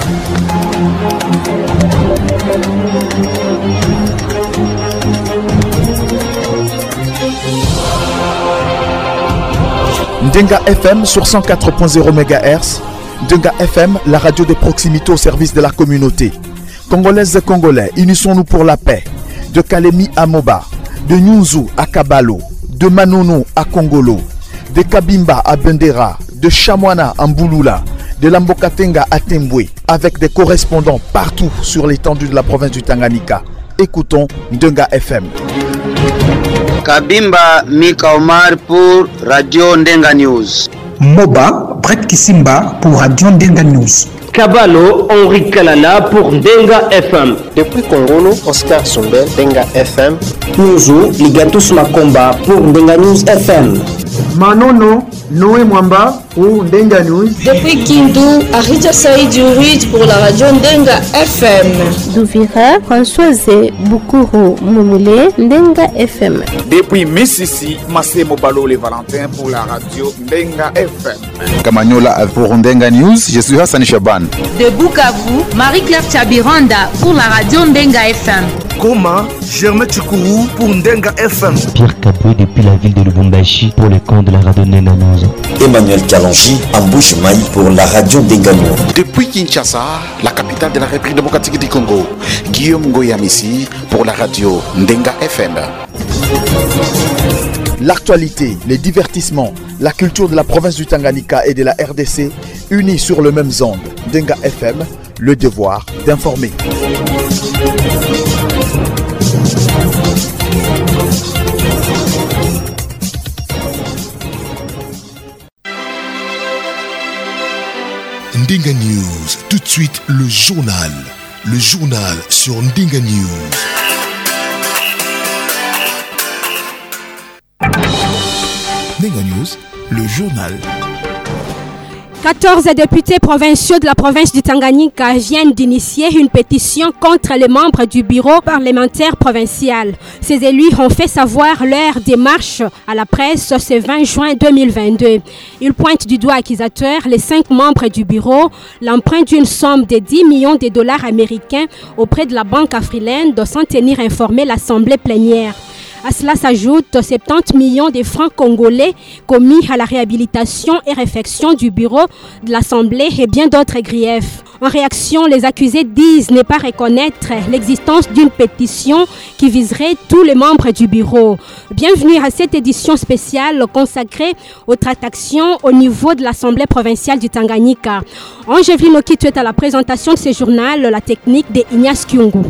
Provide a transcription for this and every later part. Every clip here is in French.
Ndenga FM sur 104.0 MHz. Ndenga FM, la radio de proximité au service de la communauté. Congolaises et Congolais, unissons-nous pour la paix. De Kalemi à Moba, de Nyunzu à Kabalo, de Manono à Kongolo, de Kabimba à Bendera, de Chamwana à Mbouloula, de Lambokatenga à Tembwe, avec des correspondants partout sur l'étendue de la province du Tanganyika. Écoutons Ndenga FM. Kabimba Mika Omar pour Radio Ndenga News. Moba Brett Kisimba pour Radio Ndenga News. Kabalo Henri Kalala pour Ndenga FM. Depuis Congolo, Oscar Sumbel, Ndenga FM. Nyuzu Ligatus Makomba pour Ndenga News FM. Manono Noé Mwamba pour Ndenga News. Depuis Kindu, Arita Saïd Urid pour la radio Ndenga FM. Douvira, Françoise Bukuru Moumoulé, Ndenga FM. Depuis Mississi, Massé Mobalo les Valentins pour la radio Ndenga FM. Kamanyola pour Ndenga News, je suis Hassan Chaban. De Bukavu, Marie-Claire Chabiranda pour la radio Ndenga FM. Goma, Germain Chikourou pour Ndenga FM. Pierre Kaboué depuis la ville de Lubumbashi pour le compte de la radio Ndenga News. Emmanuel Kalonji, Ambouche Maï pour la radio Ndenga News. Depuis Kinshasa, la capitale de la République démocratique du Congo, Guillaume Ngoyamissi pour la radio Ndenga FM. L'actualité, les divertissements, la culture de la province du Tanganyika et de la RDC, unis sur le même onde. Ndenga FM, le devoir d'informer. Ndenga News, tout de suite le journal sur Ndenga News. Ndenga News, le journal. 14 députés provinciaux de la province du Tanganyika viennent d'initier une pétition contre les membres du bureau parlementaire provincial. Ces élus ont fait savoir leur démarche à la presse ce 20 juin 2022. Ils pointent du doigt accusateur les 5 membres du bureau, l'emprunt d'une somme de 10 millions de dollars américains auprès de la Banque africaine sans tenir informé l'Assemblée plénière. À cela s'ajoutent 70 millions de francs congolais commis à la réhabilitation et réfection du bureau de l'Assemblée et bien d'autres griefs. En réaction, les accusés disent ne pas reconnaître l'existence d'une pétition qui viserait tous les membres du bureau. Bienvenue à cette édition spéciale consacrée aux tractations au niveau de l'Assemblée provinciale du Tanganyika. Angevine Okitu est à la présentation de ce journal, la technique de Ignace Kyungu.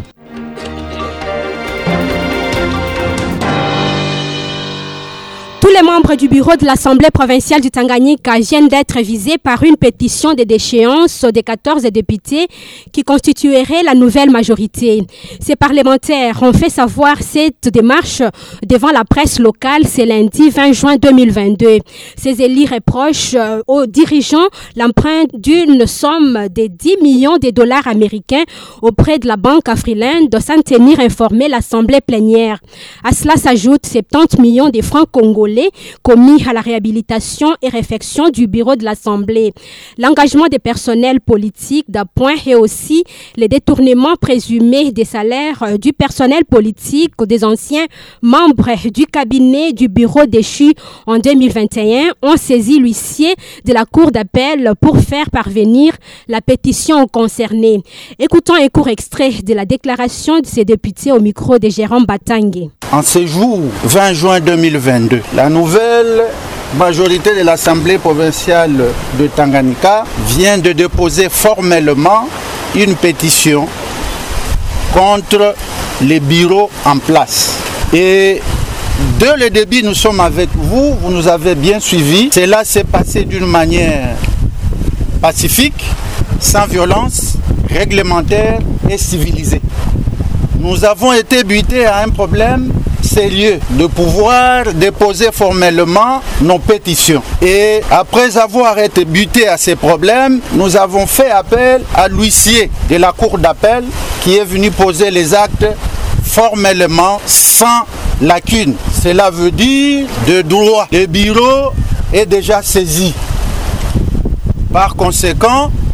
Tous les membres du bureau de l'Assemblée provinciale du Tanganyika viennent d'être visés par une pétition de déchéance des 14 députés qui constituerait la nouvelle majorité. Ces parlementaires ont fait savoir cette démarche devant la presse locale ce lundi 20 juin 2022. Ces élus reprochent aux dirigeants l'emprunt d'une somme de 10 millions de dollars américains auprès de la Banque africaine sans tenir informé l'Assemblée plénière. À cela s'ajoutent 70 millions de francs congolais commis à la réhabilitation et réfection du bureau de l'Assemblée. L'engagement des personnels politiques d'appoint et aussi les détournements présumés des salaires du personnel politique ou des anciens membres du cabinet du bureau déchu en 2021 ont saisi l'huissier de la Cour d'appel pour faire parvenir la pétition concernée. Écoutons un court extrait de la déclaration de ces députés au micro de Jérôme Batangé. En ce jour 20 juin 2022, la nouvelle majorité de l'Assemblée provinciale de Tanganyika vient de déposer formellement une pétition contre les bureaux en place. Et dès le début, nous sommes avec vous, vous nous avez bien suivis. Cela s'est passé d'une manière pacifique, sans violence, réglementaire et civilisée. Nous avons été butés à un problème sérieux de pouvoir déposer formellement nos pétitions. Et après avoir été butés à ces problèmes, nous avons fait appel à l'huissier de la Cour d'appel qui est venu poser les actes formellement sans lacune. Cela veut dire de droit. Le bureau est déjà saisi. Par conséquent,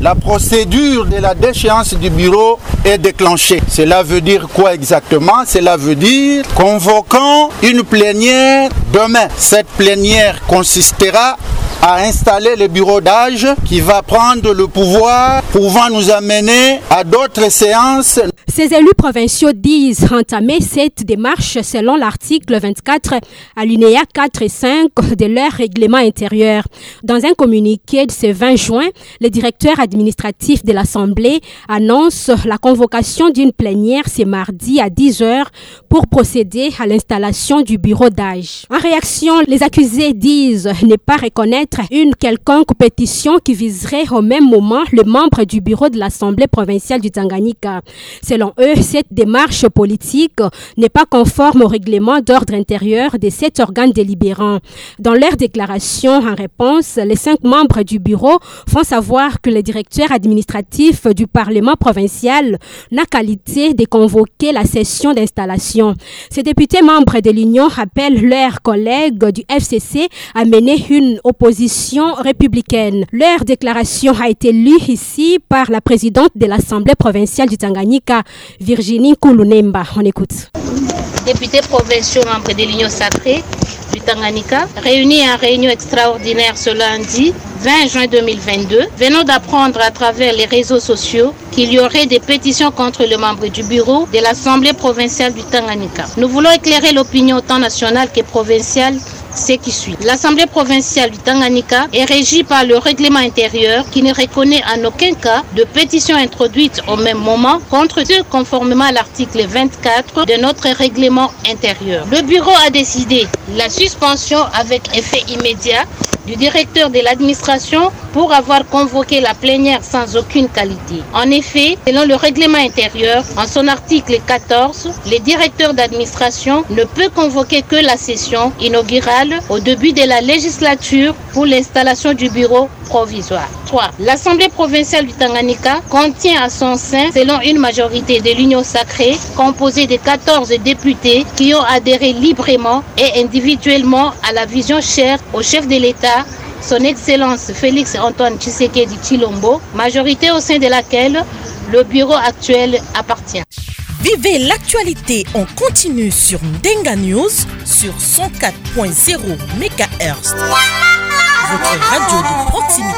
la procédure de la déchéance du bureau est déclenchée. Cela veut dire quoi exactement? Cela veut dire convoquant une plénière demain. Cette plénière consistera à installer le bureau d'âge qui va prendre le pouvoir, pouvant nous amener à d'autres séances. Ces élus provinciaux disent entamer cette démarche selon l'article 24, alinéa 4 et 5 de leur règlement intérieur. Dans un communiqué de ce 20 juin, le directeur administratif de l'Assemblée annonce la convocation d'une plénière ce mardi à 10h pour procéder à l'installation du bureau d'âge. En réaction, les accusés disent ne pas reconnaître une quelconque pétition qui viserait au même moment le membre du bureau de l'Assemblée provinciale du Tanganyika. Selon eux, cette démarche politique n'est pas conforme au règlement d'ordre intérieur de cet organe délibérant. Dans leur déclaration en réponse, les 5 membres du bureau font savoir que le directeur administratif du Parlement provincial n'a qualité de convoquer la session d'installation. Ces députés membres de l'Union appellent leurs collègues du FCC à mener une opposition républicaine. Leur déclaration a été lue ici par la présidente de l'Assemblée provinciale du Tanganyika, Virginie Kulunemba. On écoute. Députés provinciaux membres de l'Union sacrée du Tanganyika, réunis en réunion extraordinaire ce lundi 20 juin 2022, venons d'apprendre à travers les réseaux sociaux qu'il y aurait des pétitions contre le membre du bureau de l'Assemblée provinciale du Tanganyika. Nous voulons éclairer l'opinion tant nationale que provinciale. Ce qui suit. L'Assemblée provinciale du Tanganyika est régie par le règlement intérieur qui ne reconnaît en aucun cas de pétition introduite au même moment contre ceux conformément à l'article 24 de notre règlement intérieur. Le bureau a décidé la suspension avec effet immédiat du directeur de l'administration pour avoir convoqué la plénière sans aucune qualité. En effet, selon le règlement intérieur, en son article 14, le directeur d'administration ne peut convoquer que la session inaugurale au début de la législature pour l'installation du bureau provisoire. 3. L'Assemblée provinciale du Tanganyika contient à son sein, selon une majorité de l'Union sacrée, composée de 14 députés qui ont adhéré librement et individuellement à la vision chère au chef de l'État, son Excellence Félix Antoine Tshisekedi Tshilombo, majorité au sein de laquelle le bureau actuel appartient. Vivez l'actualité en continu sur Ndenga News sur 104.0 MHz. Votre radio de proximité.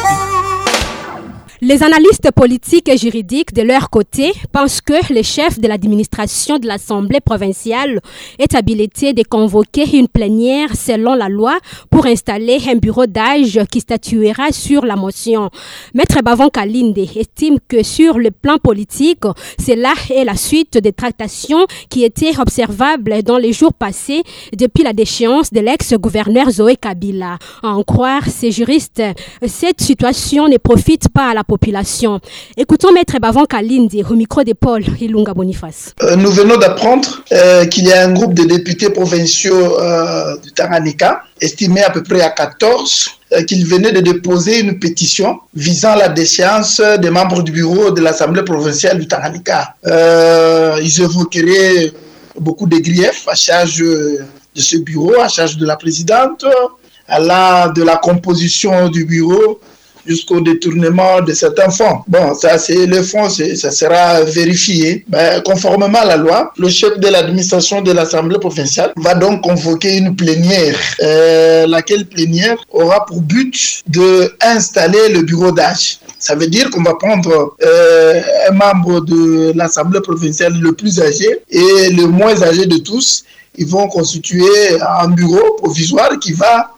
Les analystes politiques et juridiques de leur côté pensent que le chef de l'administration de l'Assemblée provinciale est habilité de convoquer une plénière selon la loi pour installer un bureau d'âge qui statuera sur la motion. Maître Bavon Kalinde estime que sur le plan politique, cela est la suite des tractations qui étaient observables dans les jours passés depuis la déchéance de l'ex-gouverneur Zoé Kabila. À en croire ces juristes, cette situation ne profite pas à la population. Écoutons Maître Bavon Kalinde au micro de Paul Ilunga Boniface. Nous venons d'apprendre qu'il y a un groupe de députés provinciaux du Tanganyika, estimé à peu près à 14, qu'ils venaient de déposer une pétition visant la déchéance des membres du bureau de l'Assemblée provinciale du Tanganyika. Ils évoqueraient beaucoup de griefs à charge de ce bureau, à charge de la présidente, allant de la composition du bureau jusqu'au détournement de certains fonds. Bon, ça c'est le fond, ça sera vérifié. Conformément à la loi, le chef de l'administration de l'Assemblée provinciale va donc convoquer une plénière, laquelle plénière aura pour but d'installer le bureau d'âge. Ça veut dire qu'on va prendre un membre de l'Assemblée provinciale le plus âgé et le moins âgé de tous. Ils vont constituer un bureau provisoire qui va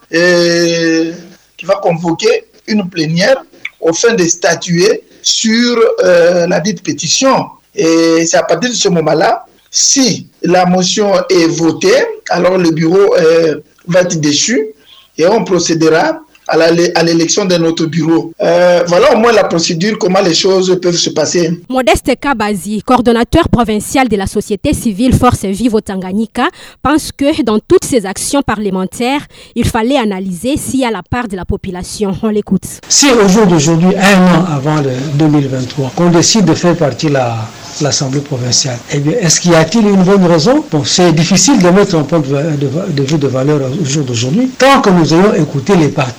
convoquer une plénière au fin de statuer sur la dite pétition. Et c'est à partir de ce moment-là, si la motion est votée, alors le bureau va être déchu et on procédera à l'élection de notre bureau. Voilà au moins la procédure, comment les choses peuvent se passer. Modeste Kabazi, coordonnateur provincial de la société civile Force Vive au Tanganyika, pense que dans toutes ces actions parlementaires, il fallait analyser s'il y a la part de la population. On l'écoute. Si au jour d'aujourd'hui, un an avant le 2023, qu'on décide de faire partie l'Assemblée provinciale, eh bien, est-ce qu'il y a-t-il une bonne raison? Bon, c'est difficile de mettre un point de vue de valeur au jour d'aujourd'hui. Tant que nous ayons écouté les partis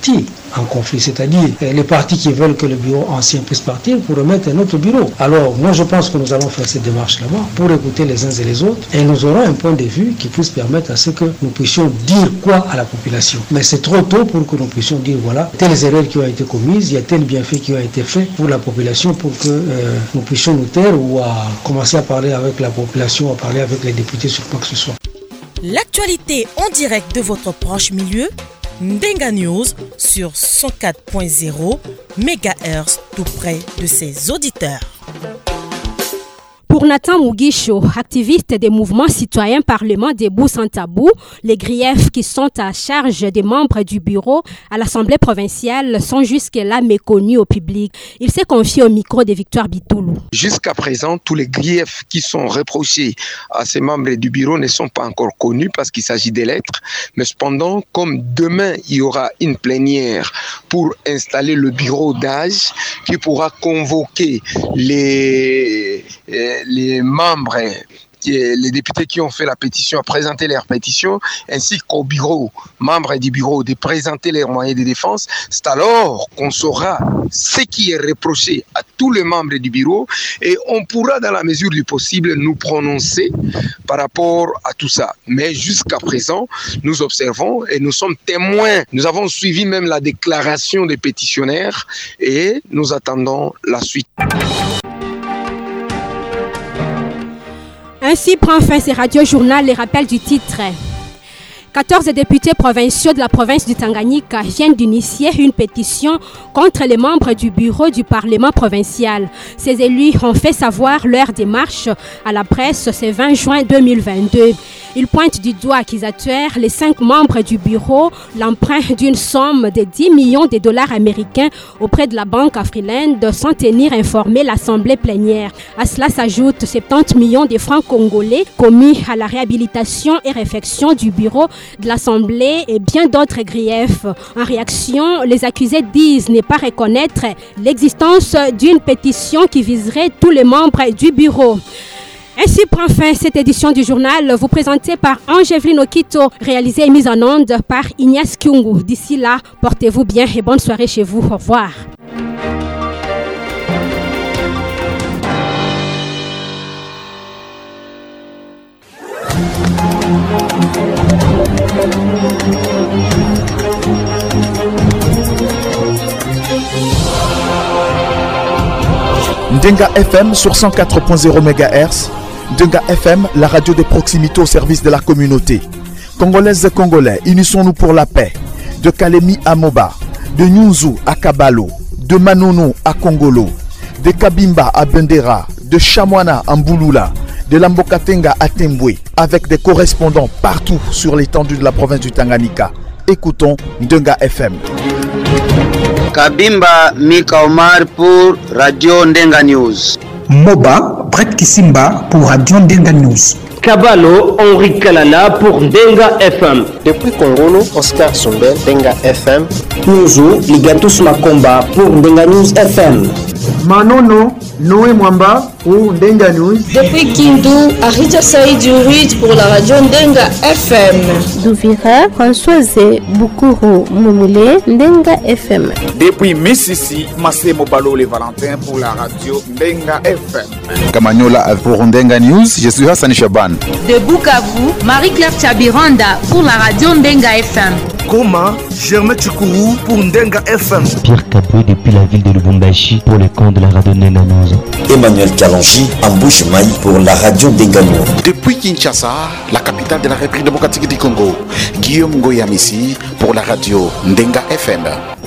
en conflit, c'est-à-dire les partis qui veulent que le bureau ancien puisse partir pour remettre un autre bureau. Alors moi je pense que nous allons faire cette démarche là-bas pour écouter les uns et les autres et nous aurons un point de vue qui puisse permettre à ce que nous puissions dire quoi à la population. Mais c'est trop tôt pour que nous puissions dire voilà, telles erreurs qui ont été commises, il y a tel bienfait qui ont été fait pour la population pour que nous puissions nous taire ou à commencer à parler avec la population, à parler avec les députés sur quoi que ce soit. L'actualité en direct de votre proche milieu, Ndenga News sur 104.0 MHz tout près de ses auditeurs. Pour Nathan Mugisho, activiste des mouvements citoyens Parlement debout sans tabou, les griefs qui sont à charge des membres du bureau à l'Assemblée provinciale sont jusque-là méconnus au public. Il s'est confié au micro de Victoire Bitoulou. Jusqu'à présent, tous les griefs qui sont reprochés à ces membres du bureau ne sont pas encore connus parce qu'il s'agit des lettres. Mais cependant, comme demain, il y aura une plénière pour installer le bureau d'âge qui pourra convoquer les membres, les députés qui ont fait la pétition à présenter leur pétition, ainsi qu'au bureau, membres du bureau, de présenter leurs moyens de défense. C'est alors qu'on saura ce qui est reproché à tous les membres du bureau et on pourra, dans la mesure du possible, nous prononcer par rapport à tout ça. Mais jusqu'à présent, nous observons et nous sommes témoins. Nous avons suivi même la déclaration des pétitionnaires et nous attendons la suite. Ainsi prend fin ce radio-journal les rappels du titre. 14 députés provinciaux de la province du Tanganyika viennent d'initier une pétition contre les membres du bureau du Parlement provincial. Ces élus ont fait savoir leur démarche à la presse ce 20 juin 2022. Ils pointent du doigt accusateur les 5 membres du bureau, l'emprunt d'une somme de 10 millions de dollars américains auprès de la Banque Afriland sans tenir informé l'Assemblée plénière. À cela s'ajoutent 70 millions de francs congolais commis à la réhabilitation et réfection du bureau de l'Assemblée et bien d'autres griefs. En réaction, les accusés disent ne pas reconnaître l'existence d'une pétition qui viserait tous les membres du bureau. Ainsi prend fin cette édition du journal, vous présentée par Ange-Evelyne Okito, réalisée et mise en onde par Ignace Kyungu. D'ici là, portez-vous bien et bonne soirée chez vous. Au revoir. Ndenga FM sur 104.0 MHz. Ndenga FM, la radio des proximités au service de la communauté. Congolaises et Congolais, unissons-nous pour la paix. De Kalemi à Moba, de Nyunzu à Kabalo, de Manono à Kongolo, de Kabimba à Bendera, de Chamwana à Mbouloula, de Lambokatenga à Tembwe, avec des correspondants partout sur l'étendue de la province du Tanganyika. Écoutons Ndenga FM. Kabimba Mika Omar pour Radio Ndenga News. Moba Brett Kisimba pour Radio Ndenga News. Kabalo Henri Kalala pour Ndenga FM. Depuis Congolo, Oscar Sumbel, Ndenga FM. Nyunzu Ligatus Makomba pour Ndenga News FM. Manono Noé Mwamba pour Ndenga News. Depuis Kindu, Arita Saïdi Urit pour la radio Ndenga FM. Douvira, Françoise Boukuru Moumoulé, Ndenga FM. Depuis Mississi, Massimo Balole Valentin pour la radio Ndenga FM. Kamanyola pour Ndenga News, je suis Hassan Chaban. De Bukavu, Marie-Claire Tchabiranda pour la radio Ndenga FM. Goma, Germain Chikourou pour Ndenga FM. Pierre Kaboué depuis la ville de Lubumbashi pour le compte de la radio Ndenga News. Emmanuel Kalonji, Ambouche Maï pour la radio Ndenga News. Depuis Kinshasa, la capitale de la République démocratique du Congo, Guillaume Ngoyamissi pour la radio Ndenga FM.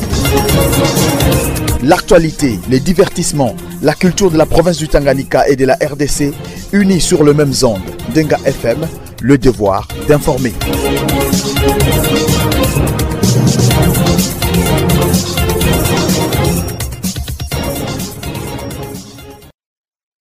L'actualité, les divertissements, la culture de la province du Tanganyika et de la RDC, unis sur le même onde. Ndenga FM, le devoir d'informer.